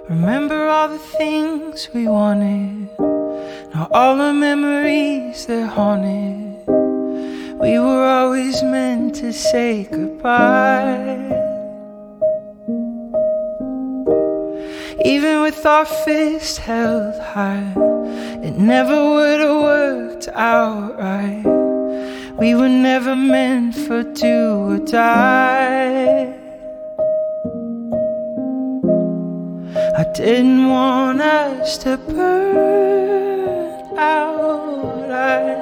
Remember all the things we wanted. Now all the memories, they're haunted. We were always meant to say goodbye. Even with our fists held high, it never would have worked out right. We were never meant for do or die. I didn't want us to burn out. I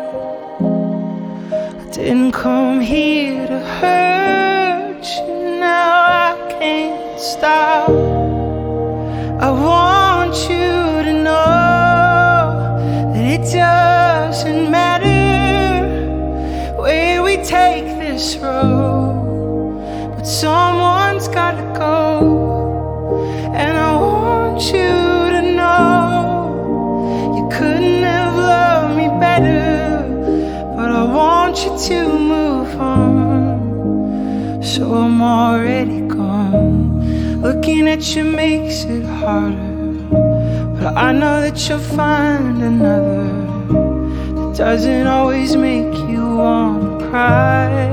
didn't come here to hurt you. Now I can't stop. I want you to know that it doesn't matter where we take this road, but someone's gotta go. And I want you to know you couldn't have loved me better, but I want you to move on. So I'm already gone. Looking at you makes it harder, but I know that you'll find another that doesn't always make you wanna cry.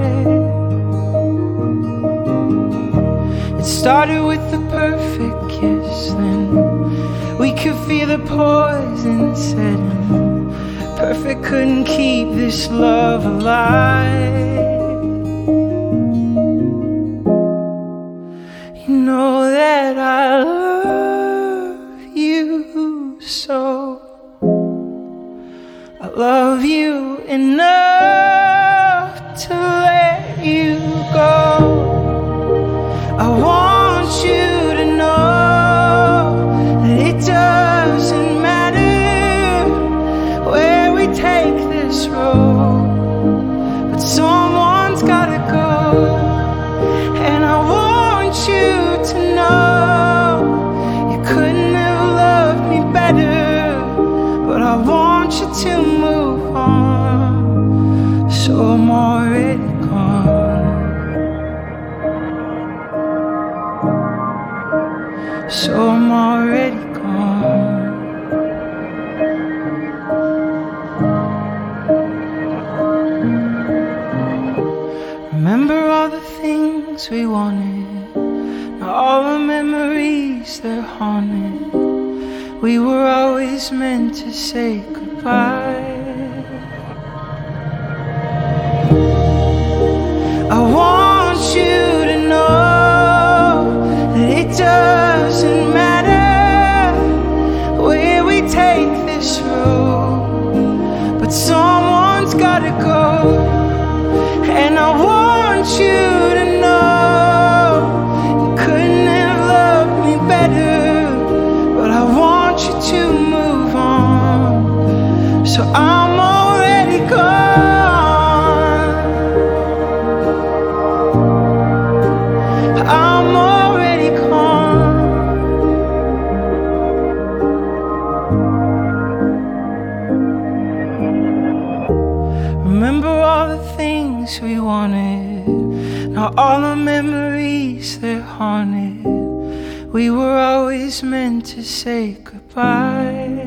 It started with the perfect kiss, then we could feel the poison setting. Perfect couldn't keep this love alive. You know that I love you so. I love you enough to let you go. I want you to know that it doesn't matter where we take this road, but someone's gotta go. And I want you to know you couldn't have loved me better, but I want you to move on. So I'm already gone. So I'm already gone. Remember all the things we wanted. Now all the memories, they're haunted. We were always meant to say goodbye. I want you to know that it doesn't matter where we take this road, but someone's gotta go. And I want you to know you couldn't have loved me better, but I want you to move on. So I'm already gone. I'm already gone. Remember all the things we wanted. Now all the memories, they're haunted. We were always meant to say goodbye.